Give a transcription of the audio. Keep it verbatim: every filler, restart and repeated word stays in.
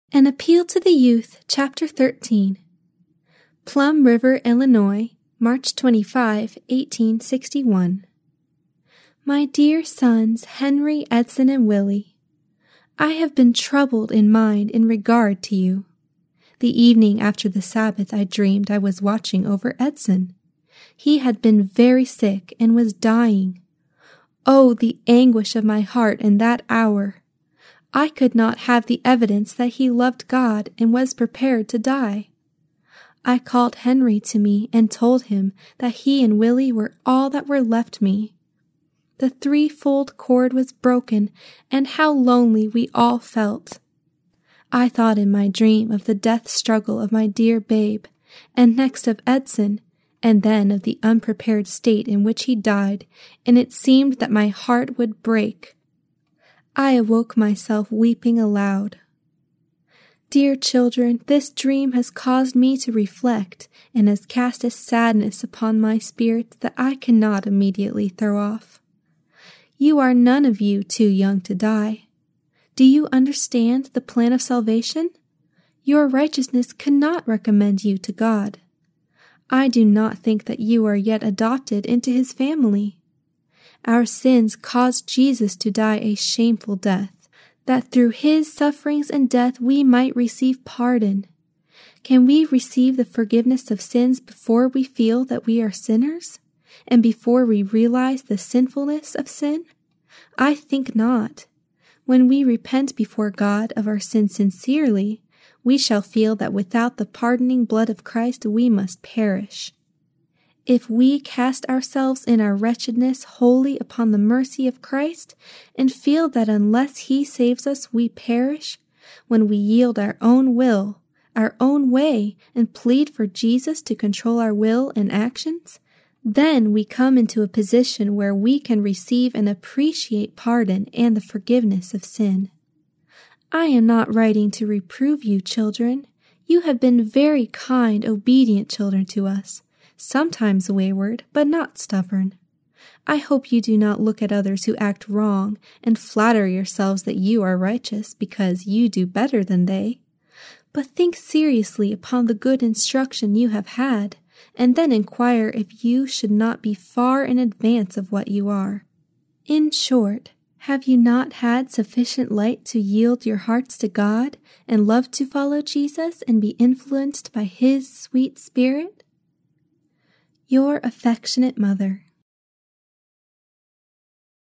An Appeal to the Youth, Chapter thirteen. Plum River, Illinois, March twenty-fifth, eighteen sixty-one. My dear sons Henry, Edson, and Willie, I have been troubled in mind in regard to you. The evening after the Sabbath I dreamed I was watching over Edson. He had been very sick and was dying. Oh, the anguish of my heart in that hour! I could not have the evidence that he loved God and was prepared to die. I called Henry to me and told him that he and Willie were all that were left me. The threefold cord was broken, and how lonely we all felt. I thought in my dream of the death struggle of my dear babe, and next of Edson, and then of the unprepared state in which he died, and it seemed that my heart would break. I awoke myself weeping aloud. Dear children, this dream has caused me to reflect, and has cast a sadness upon my spirit that I cannot immediately throw off. You are none of you too young to die. Do you understand the plan of salvation? Your righteousness cannot recommend you to God. I do not think that you are yet adopted into his family. Our sins caused Jesus to die a shameful death, that through his sufferings and death we might receive pardon. Can we receive the forgiveness of sins before we feel that we are sinners, and before we realize the sinfulness of sin? I think not. When we repent before God of our sins sincerely, we shall feel that without the pardoning blood of Christ we must perish. If we cast ourselves in our wretchedness wholly upon the mercy of Christ, and feel that unless he saves us we perish, when we yield our own will, our own way, and plead for Jesus to control our will and actions, then we come into a position where we can receive and appreciate pardon and the forgiveness of sin. I am not writing to reprove you, children. You have been very kind, obedient children to us. Sometimes wayward, but not stubborn. I hope you do not look at others who act wrong and flatter yourselves that you are righteous because you do better than they. But think seriously upon the good instruction you have had, and then inquire if you should not be far in advance of what you are. In short, have you not had sufficient light to yield your hearts to God and love to follow Jesus and be influenced by his sweet Spirit? Your affectionate mother.